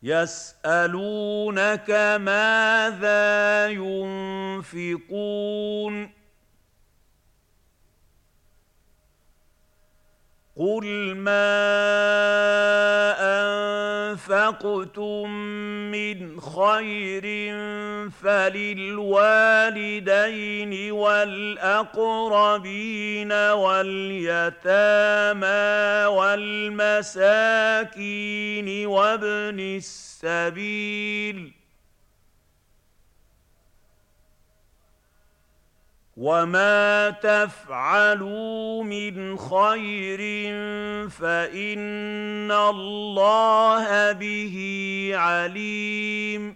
يسألونك ماذا ينفقون قل ما أنفقتم من خير فللوالدين والأقربين واليتامى والمساكين وابن السبيل وما تفعلوا من خير فإن الله به عليم